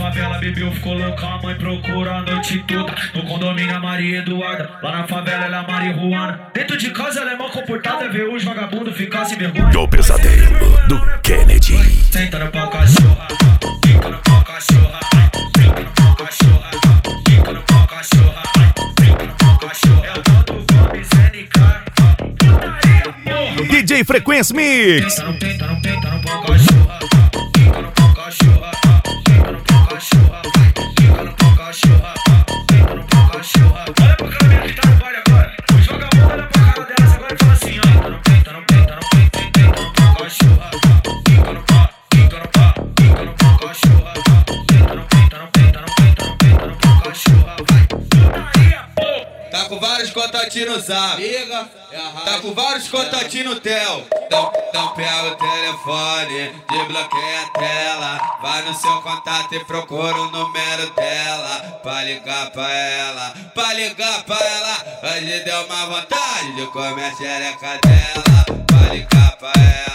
favela bebeu, ficou louca, a mãe procura a noite toda. No condomínio a Maria Eduarda, lá na favela ela é a marihuana. Dentro de casa ela é mal comportada, vê os vagabundos ficar sem vergonha. O pesadelo do Kennedy. Senta no pau cachorra, fica no pau cachorra, fica no pau cachorra, fica no pau cachorra, fica no pau cachorra. É o tal do Gomes NK. DJ Frequência Mix. Tenta no pau cachorra, fica no pau cachorra, fica no pau cachorra, fica no pau cachorra, fica no pau cachorra. Olha pra cara que tá no baile agora. Joga a mão, olha pra cara delas agora e fala assim, ó. Tenta no pau cachorra, fica no pau, fica no pau, fica no pau cachorra. Tenta no pau cachorra, vai. Tá com vários contatinhos no zap, tá com vários contatinhos no tel. Então pega o telefone, desbloqueia a tela. Vai no seu contato e procura o número dela. Pra ligar pra ela, hoje deu uma vontade de comer a xereca dela. Pra ligar pra ela.